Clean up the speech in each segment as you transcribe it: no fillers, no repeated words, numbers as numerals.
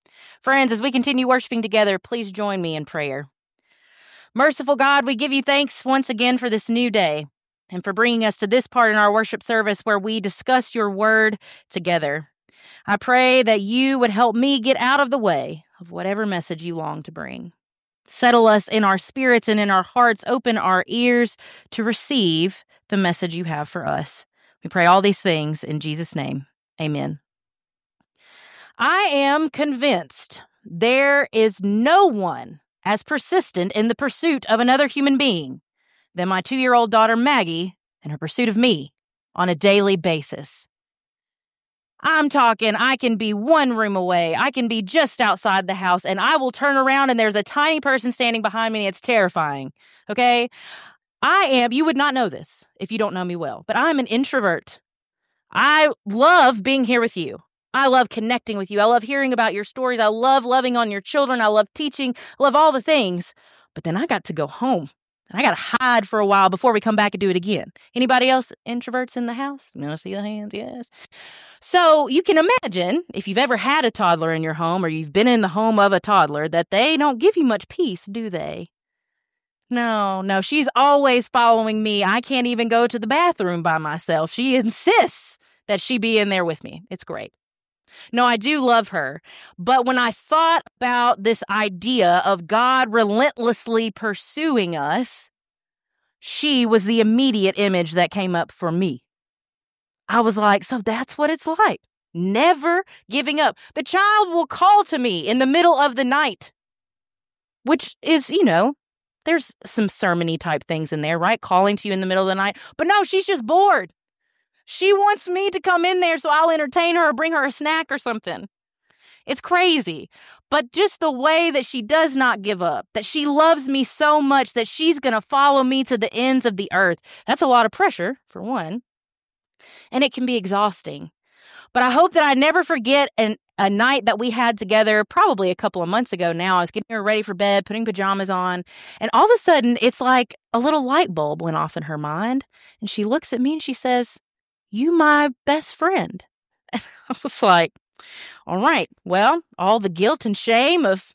Friends, as we continue worshiping together, please join me in prayer. Merciful God, we give you thanks once again for this new day and for bringing us to this part in our worship service where we discuss your word together. I pray that you would help me get out of the way of whatever message you long to bring. Settle us in our spirits and in our hearts. Open our ears to receive the message you have for us. We pray all these things in Jesus' name. Amen. I am convinced there is no one as persistent in the pursuit of another human being than my 2-year-old daughter Maggie and her pursuit of me on a daily basis. I'm talking, I can be one room away, I can be just outside the house, and I will turn around and there's a tiny person standing behind me and it's terrifying, okay? You would not know this if you don't know me well, but I'm an introvert. I love being here with you. I love connecting with you. I love hearing about your stories. I love loving on your children. I love teaching. I love all the things. But then I got to go home. And I got to hide for a while before we come back and do it again. Anybody else introverts in the house? You want to see the hands? Yes. So you can imagine if you've ever had a toddler in your home or you've been in the home of a toddler that they don't give you much peace, do they? No, she's always following me. I can't even go to the bathroom by myself. She insists that she be in there with me. It's great. No, I do love her. But when I thought about this idea of God relentlessly pursuing us, she was the immediate image that came up for me. I was like, so that's what it's like. Never giving up. The child will call to me in the middle of the night, which is, there's some sermon-y type things in there, right? Calling to you in the middle of the night. But no, she's just bored. She wants me to come in there so I'll entertain her or bring her a snack or something. It's crazy. But just the way that she does not give up, that she loves me so much that she's going to follow me to the ends of the earth. That's a lot of pressure, for one. And it can be exhausting. But I hope that I never forget a night that we had together, probably a couple of months ago now. I was getting her ready for bed, putting pajamas on, and all of a sudden, it's like a little light bulb went off in her mind. And she looks at me and she says, "You my best friend." And I was like, all right, well, all the guilt and shame of,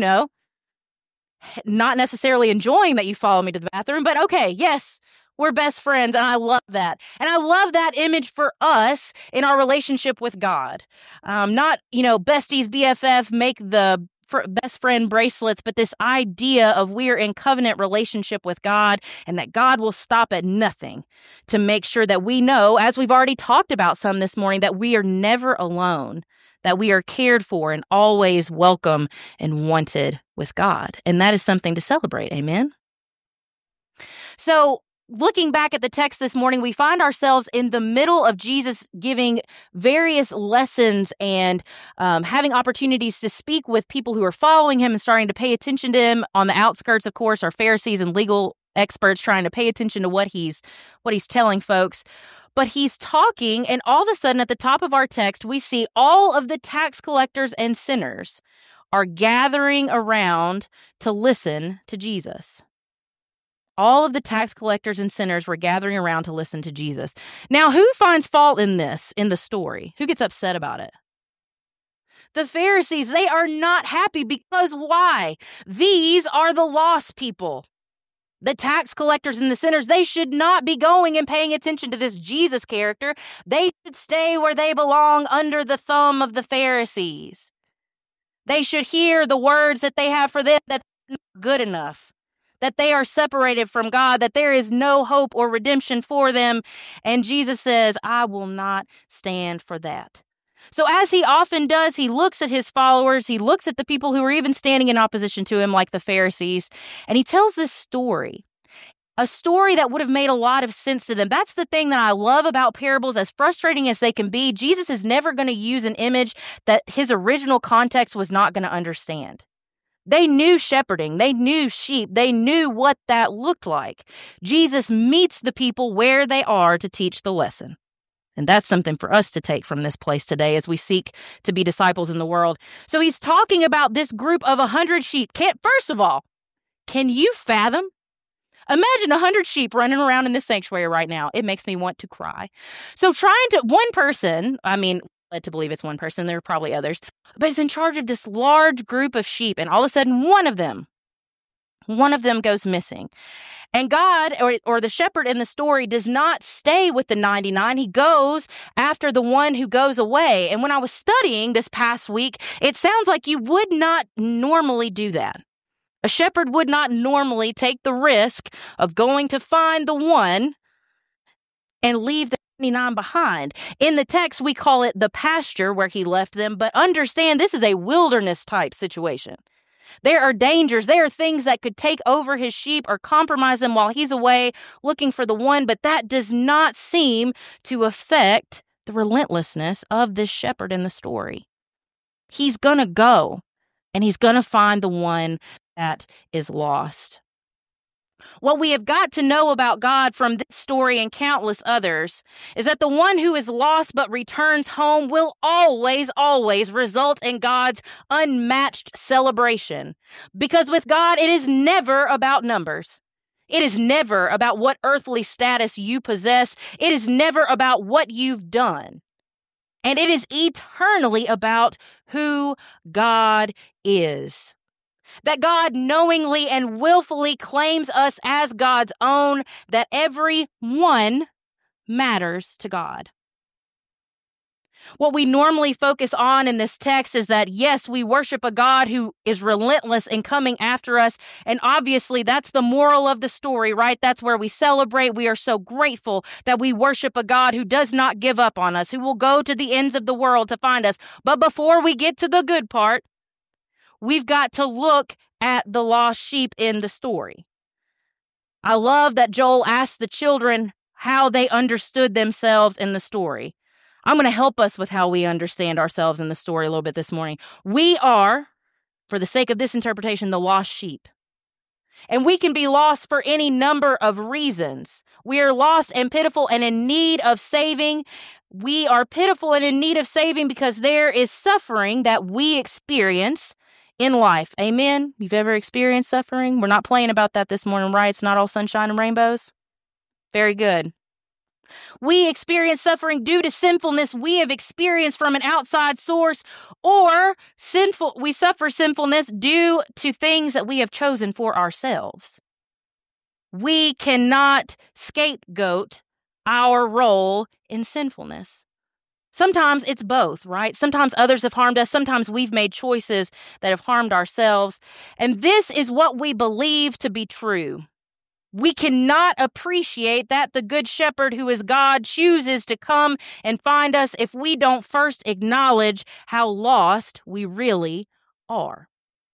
not necessarily enjoying that you follow me to the bathroom, but okay, yes, we're best friends, and I love that. And I love that image for us in our relationship with God. Not, besties, BFF, make the best friend bracelets, but this idea of we're in covenant relationship with God and that God will stop at nothing to make sure that we know, as we've already talked about some this morning, that we are never alone, that we are cared for and always welcome and wanted with God. And that is something to celebrate. Amen. So, looking back at the text this morning, we find ourselves in the middle of Jesus giving various lessons and having opportunities to speak with people who are following him and starting to pay attention to him. On the outskirts, of course, are Pharisees and legal experts trying to pay attention to what he's telling folks. But he's talking, and all of a sudden at the top of our text, we see all of the tax collectors and sinners are gathering around to listen to Jesus. All of the tax collectors and sinners were gathering around to listen to Jesus. Now, who finds fault in this, in the story? Who gets upset about it? The Pharisees. They are not happy because why? These are the lost people. The tax collectors and the sinners, they should not be going and paying attention to this Jesus character. They should stay where they belong, under the thumb of the Pharisees. They should hear the words that they have for them, that they're not good enough, that they are separated from God, that there is no hope or redemption for them. And Jesus says, I will not stand for that. So as he often does, he looks at his followers, he looks at the people who are even standing in opposition to him, like the Pharisees, and he tells this story, a story that would have made a lot of sense to them. That's the thing that I love about parables, as frustrating as they can be. Jesus is never going to use an image that his original context was not going to understand. They knew shepherding. They knew sheep. They knew what that looked like. Jesus meets the people where they are to teach the lesson. And that's something for us to take from this place today as we seek to be disciples in the world. So he's talking about this group of 100 sheep. First of all, can you fathom? Imagine 100 sheep running around in this sanctuary right now. It makes me want to cry. So one person, led to believe it's one person. There are probably others. But it's in charge of this large group of sheep. And all of a sudden, one of them goes missing. And God, or the shepherd in the story, does not stay with the 99. He goes after the one who goes away. And when I was studying this past week, it sounds like you would not normally do that. A shepherd would not normally take the risk of going to find the one and leave the 99 behind. In the text, we call it the pasture where he left them, but understand this is a wilderness type situation. There are dangers. There are things that could take over his sheep or compromise them while he's away looking for the one, but that does not seem to affect the relentlessness of this shepherd in the story. He's going to go and he's going to find the one that is lost. What we have got to know about God from this story and countless others is that the one who is lost but returns home will always, always result in God's unmatched celebration. Because with God, it is never about numbers. It is never about what earthly status you possess. It is never about what you've done. And it is eternally about who God is. That God knowingly and willfully claims us as God's own, that every one matters to God. What we normally focus on in this text is that, yes, we worship a God who is relentless in coming after us. And obviously, that's the moral of the story, right? That's where we celebrate. We are so grateful that we worship a God who does not give up on us, who will go to the ends of the world to find us. But before we get to the good part, we've got to look at the lost sheep in the story. I love that Joel asked the children how they understood themselves in the story. I'm going to help us with how we understand ourselves in the story a little bit this morning. We are, for the sake of this interpretation, the lost sheep. And we can be lost for any number of reasons. We are lost and pitiful and in need of saving. We are pitiful and in need of saving because there is suffering that we experience in life. Amen? You've ever experienced suffering? We're not playing about that this morning, right? It's not all sunshine and rainbows. Very good. We experience suffering due to sinfulness we have experienced from an outside source, or we suffer sinfulness due to things that we have chosen for ourselves. We cannot scapegoat our role in sinfulness. Sometimes it's both, right? Sometimes others have harmed us. Sometimes we've made choices that have harmed ourselves. And this is what we believe to be true. We cannot appreciate that the Good Shepherd, who is God, chooses to come and find us if we don't first acknowledge how lost we really are.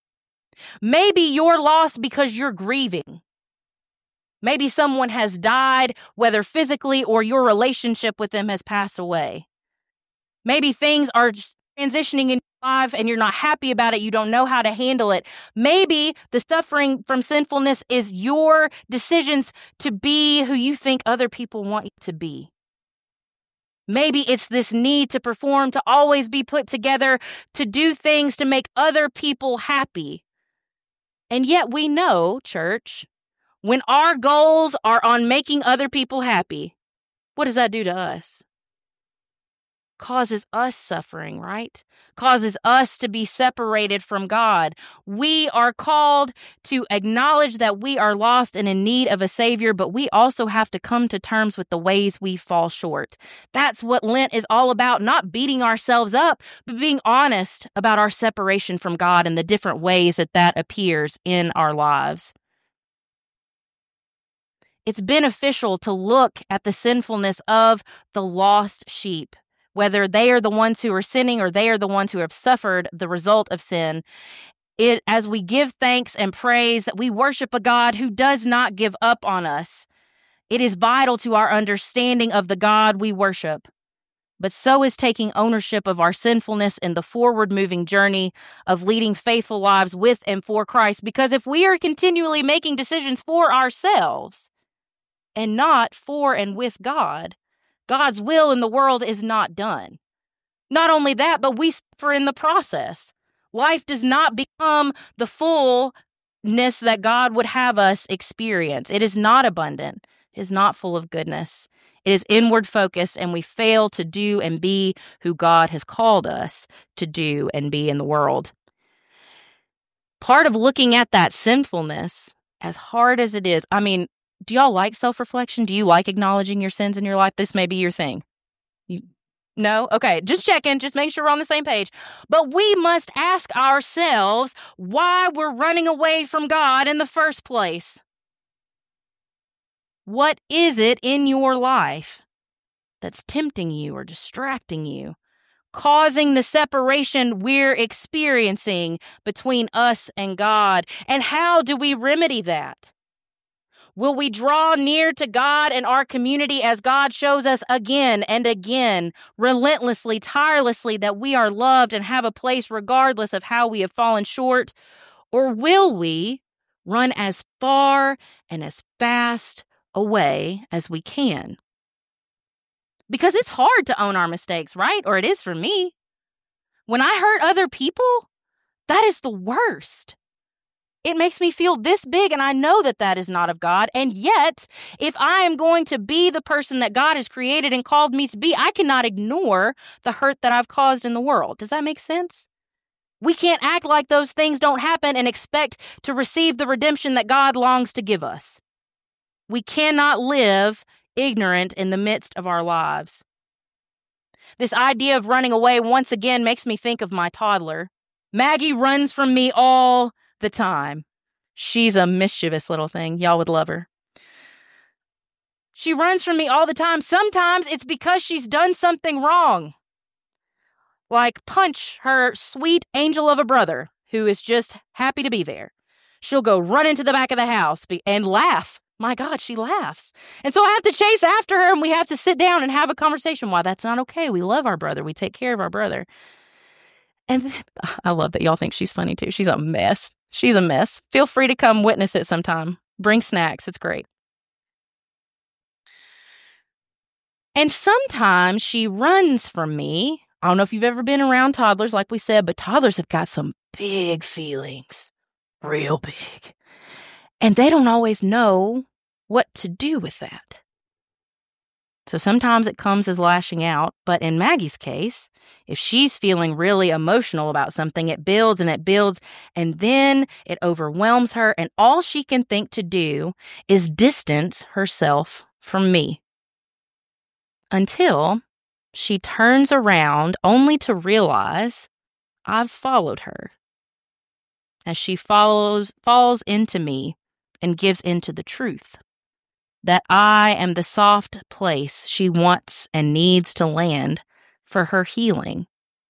Maybe you're lost because you're grieving. Maybe someone has died, whether physically or your relationship with them has passed away. Maybe things are transitioning in your life and you're not happy about it. You don't know how to handle it. Maybe the suffering from sinfulness is your decisions to be who you think other people want you to be. Maybe it's this need to perform, to always be put together, to do things to make other people happy. And yet we know, church, when our goals are on making other people happy, what does that do to us? Causes us suffering, right? Causes us to be separated from God. We are called to acknowledge that we are lost and in need of a Savior, but we also have to come to terms with the ways we fall short. That's what Lent is all about, not beating ourselves up, but being honest about our separation from God and the different ways that appears in our lives. It's beneficial to look at the sinfulness of the lost sheep, whether they are the ones who are sinning or they are the ones who have suffered the result of sin. As we give thanks and praise that we worship a God who does not give up on us, it is vital to our understanding of the God we worship. But so is taking ownership of our sinfulness in the forward-moving journey of leading faithful lives with and for Christ. Because if we are continually making decisions for ourselves and not for and with God, God's will in the world is not done. Not only that, but we suffer in the process. Life does not become the fullness that God would have us experience. It is not abundant. It is not full of goodness. It is inward focused, and we fail to do and be who God has called us to do and be in the world. Part of looking at that sinfulness, as hard as it is, I mean, do y'all like self-reflection? Do you like acknowledging your sins in your life? This may be your thing. No? Okay, just checking, just make sure we're on the same page. But we must ask ourselves why we're running away from God in the first place. What is it in your life that's tempting you or distracting you, causing the separation we're experiencing between us and God? And how do we remedy that? Will we draw near to God and our community as God shows us again and again, relentlessly, tirelessly, that we are loved and have a place regardless of how we have fallen short? Or will we run as far and as fast away as we can? Because it's hard to own our mistakes, right? Or it is for me. When I hurt other people, that is the worst. It makes me feel this big, and I know that that is not of God. And yet, if I am going to be the person that God has created and called me to be, I cannot ignore the hurt that I've caused in the world. Does that make sense? We can't act like those things don't happen and expect to receive the redemption that God longs to give us. We cannot live ignorant in the midst of our lives. This idea of running away once again makes me think of my toddler. Maggie runs from me all the time. She's a mischievous little thing. Y'all would love her. She runs from me all the time. Sometimes it's because she's done something wrong. Like punch her sweet angel of a brother who is just happy to be there. She'll go run into the back of the house and laugh. My God, she laughs. And so I have to chase after her, and we have to sit down and have a conversation. Why, that's not okay. We love our brother. We take care of our brother. And I love that y'all think she's funny too. She's a mess. She's a mess. Feel free to come witness it sometime. Bring snacks. It's great. And sometimes she runs from me. I don't know if you've ever been around toddlers, like we said, but toddlers have got some big feelings. Real big. And they don't always know what to do with that. So sometimes it comes as lashing out, but in Maggie's case, if she's feeling really emotional about something, it builds, and then it overwhelms her, and all she can think to do is distance herself from me. Until she turns around only to realize I've followed her. As she falls into me and gives into the truth. That I am the soft place she wants and needs to land for her healing.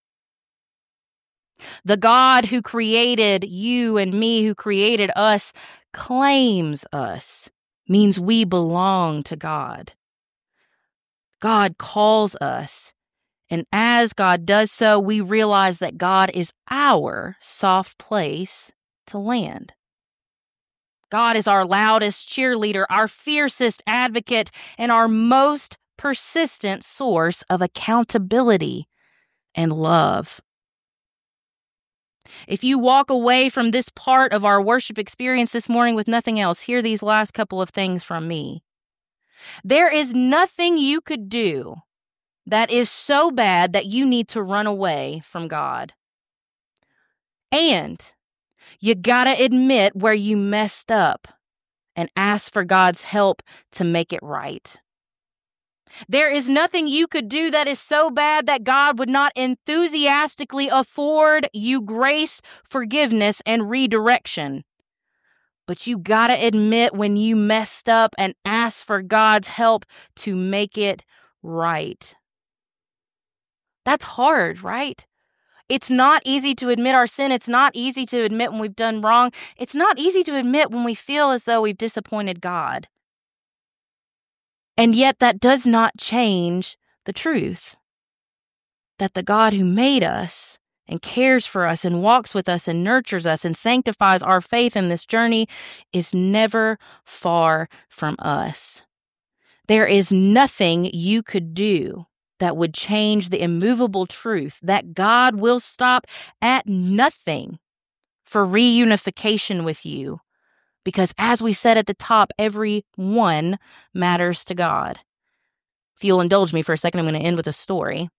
The God who created you and me, who created us, claims us, means we belong to God. God calls us, and as God does so, we realize that God is our soft place to land. God is our loudest cheerleader, our fiercest advocate, and our most persistent source of accountability and love. If you walk away from this part of our worship experience this morning with nothing else, hear these last couple of things from me. There is nothing you could do that is so bad that you need to run away from God. And you gotta admit where you messed up and ask for God's help to make it right. There is nothing you could do that is so bad that God would not enthusiastically afford you grace, forgiveness, and redirection. But you gotta admit when you messed up and ask for God's help to make it right. That's hard, right? It's not easy to admit our sin. It's not easy to admit when we've done wrong. It's not easy to admit when we feel as though we've disappointed God. And yet that does not change the truth that the God who made us and cares for us and walks with us and nurtures us and sanctifies our faith in this journey is never far from us. There is nothing you could do that would change the immovable truth that God will stop at nothing for reunification with you. Because as we said at the top, every one matters to God. If you'll indulge me for a second, I'm going to end with a story.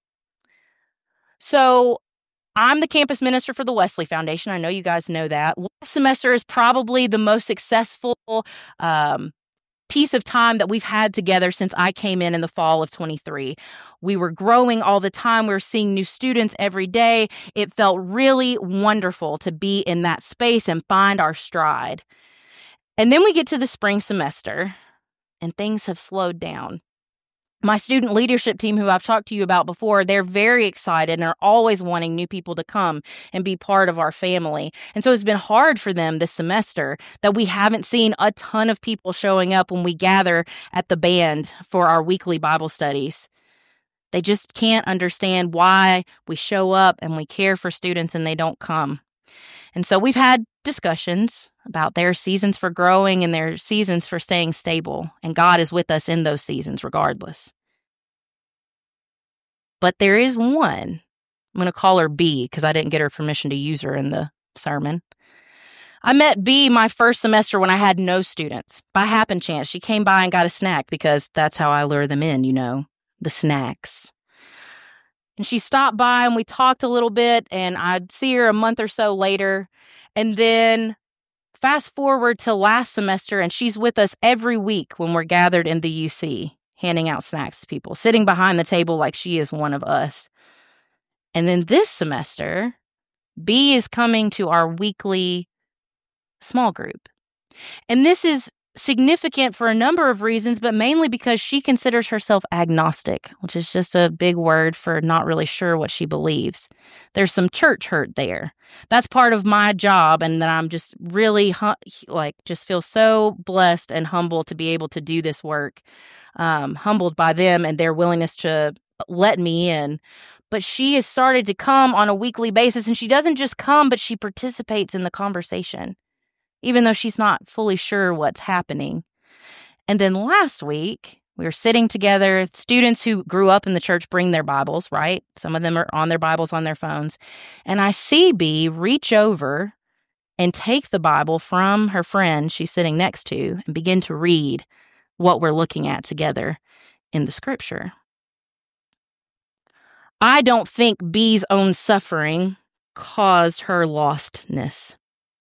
So I'm the campus minister for the Wesley Foundation. I know you guys know that. Last semester is probably the most successful piece of time that we've had together since I came in the fall of 23. We were growing all the time. We were seeing new students every day. It felt really wonderful to be in that space and find our stride. And then we get to the spring semester, and things have slowed down. My student leadership team, who I've talked to you about before, they're very excited and are always wanting new people to come and be part of our family. And so it's been hard for them this semester that we haven't seen a ton of people showing up when we gather at the band for our weekly Bible studies. They just can't understand why we show up and we care for students and they don't come. And so we've had discussions about their seasons for growing and their seasons for staying stable. And God is with us in those seasons regardless. But there is one. I'm going to call her B because I didn't get her permission to use her in the sermon. I met B my first semester when I had no students. By happen chance, she came by and got a snack because that's how I lure them in, the snacks. And she stopped by and we talked a little bit, and I'd see her a month or so later. And then fast forward to last semester, and she's with us every week when we're gathered in the UC, handing out snacks to people, sitting behind the table like she is one of us. And then this semester, B is coming to our weekly small group. And this is significant for a number of reasons, but mainly because she considers herself agnostic, which is just a big word for not really sure what she believes. There's some church hurt there. That's part of my job, and that I'm just really just feel so blessed and humbled to be able to do this work, humbled by them and their willingness to let me in. But she has started to come on a weekly basis, and she doesn't just come, but she participates in the conversation, even though she's not fully sure what's happening. And then last week, we were sitting together. Students who grew up in the church bring their Bibles, right? Some of them are on their Bibles on their phones. And I see B reach over and take the Bible from her friend she's sitting next to and begin to read what we're looking at together in the scripture. I don't think B's own suffering caused her lostness.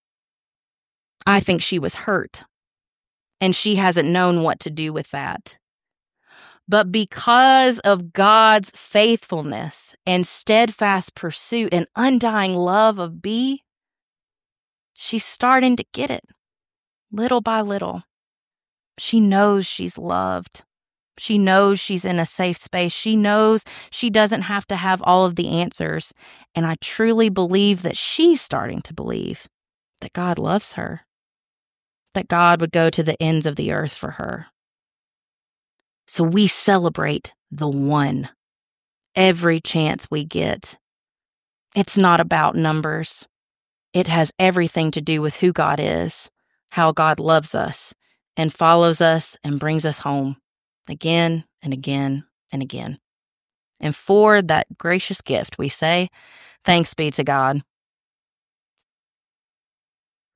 I think she was hurt, and she hasn't known what to do with that. But because of God's faithfulness and steadfast pursuit and undying love of B, she's starting to get it, little by little. She knows she's loved. She knows she's in a safe space. She knows she doesn't have to have all of the answers. And I truly believe that she's starting to believe that God loves her, that God would go to the ends of the earth for her. So we celebrate the one every chance we get. It's not about numbers. It has everything to do with who God is, how God loves us and follows us and brings us home again and again and again. And for that gracious gift, we say, thanks be to God.